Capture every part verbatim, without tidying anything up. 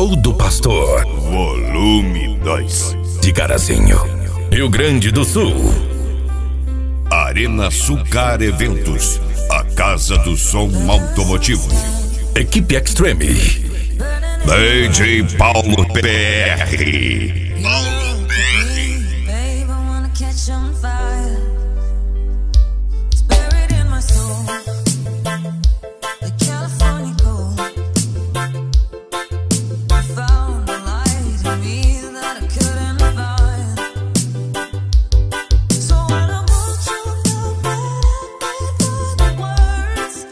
Gol do Pastor, Volume dois. de Carazinho, Rio Grande do Sul. Arena Sucar Eventos, a casa do som automotivo. Equipe Extreme, D J Paulo P R. Paulo P R. Babe, I wanna catch on fire. It's buried in my soul. The California gold. I found a light in me that I couldn't find. So when I want you, feel better for the words.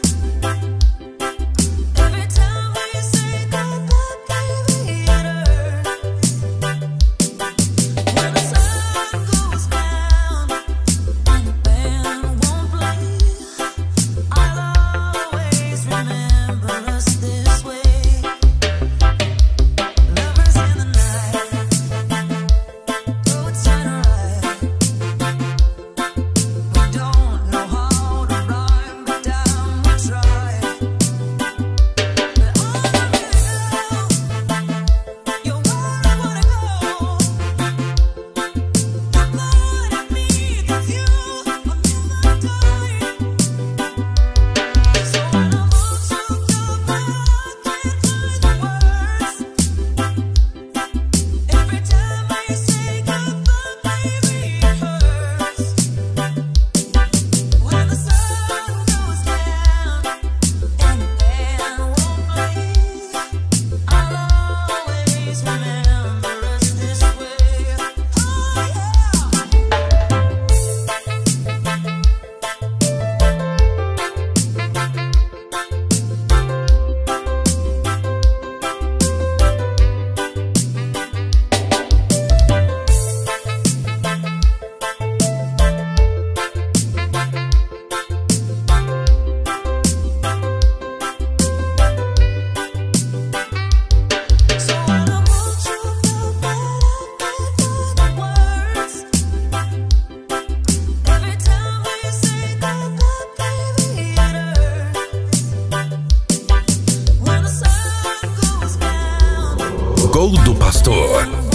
Every time we say goodbye, baby, it hurts. When the sun goes down and the band won't play, I'll always remember us this way. Lovers in the night, though it's kinda right. We don't know how to rhyme, but down we try. But all of you know, you're where I wanna go. The part of me that's you will never die. So when I want you, feel bad, can't find the words. Every time we say goodbye, baby, it hurts. When the sun goes down and the band won't play, I'll always remember us this way. Oh yeah. So when I want you, feel better for the words. Every time we say goodbye, baby, it hurts. When the sun goes down. Gol do Pastor,